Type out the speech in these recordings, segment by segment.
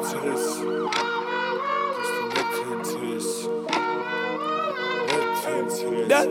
интерес. Просто нет интереса. Нет интереса.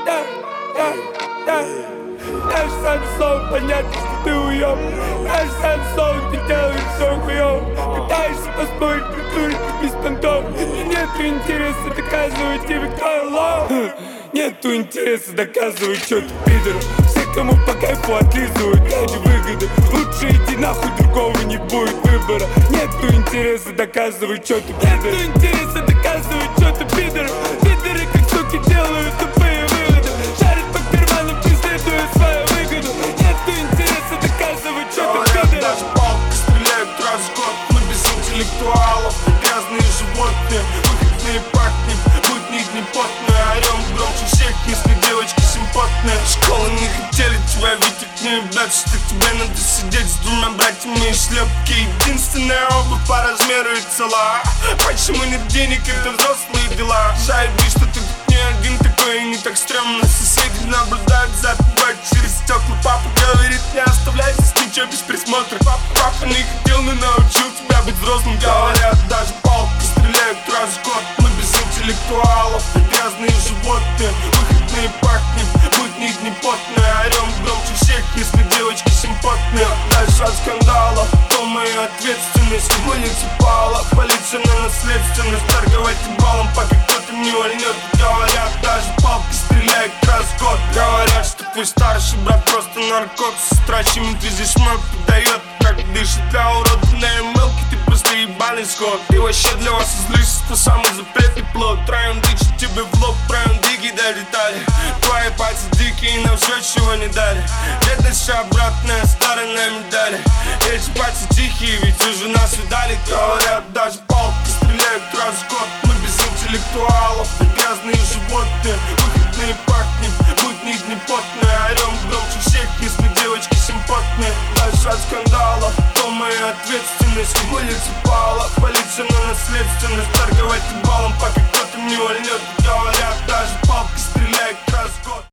Наш сам сон, понятно, что ты уёб. Наш сам сон, ты делаешь всё хуёв. Пытаешься поспорить, притурить беспонтом. И нету интереса доказывать тебе, кто лох. Нету интереса доказывать, что ты пидор. Все, кому по кайфу отлизывают ради выгоды. Лучше иди нахуй, другого не будет выбора. Нету интереса доказывать, что ты пидор. Нету интереса доказывать, что ты пидор. Пидоры, как суки, делают тупые выводы. Шарят по карманам, преследуя свою выгоду. Нету интереса доказывать, что ты пидор. Даже палки стреляют раз в год. Мы без интеллектуалов, грязные животные. Выходные пахнет, будни не потные. Орем громче всех, если девочки симпотные. Школы не хотели тебя видеть, не ебать, что тебе надо сидеть с двумя братьями и шлепки. Единственная обувь по размеру и цела. Почему нет денег, это взрослые дела. Заеби, что ты тут не один такой и не так стрёмно. Соседи наблюдают за тобой через стекла. Папа говорит, не оставляй здесь ничего без присмотра. Папа не хотел, но научил тебя быть взрослым. Говорят, даже палки стреляют раз в год. Мы без интеллектуалов, грязные животные. Выходные пахнет, будни не потные. Орем громче всех, если девочки симпотные. Дальше от скандалов, то моя ответственность. В муниципалах, полиция на наследственность. Торговать баллом, пока кто-то не вольнет. Говорят, даже палки стреляют раз в год. Говорят, что твой старший брат просто наркот. Сестра щемит везде шмак, подает, как дышит. Для урода на ML-ке ты просто ебаный скот. И вообще для вас излишество самый запретный плод. Троем дичи тебе в лоб, правим диги долетали. Твои пальцы дикие, нам все чего не дали. Бедность обратная сторона медали. Эти пальцы тихие, ведь уже нас видали. Говорят, даже палки стреляют раз в год. Мы без интеллектуалов, грязные животные. Выходные пахнет, будни не потные. Орем громче всех, если девочки симпотные. Дальше от скандалов, то моя ответственность. В муниципалах, полиция на наследственность. Торговать баллом, пока кто-то не вольнет. Говорят, даже палки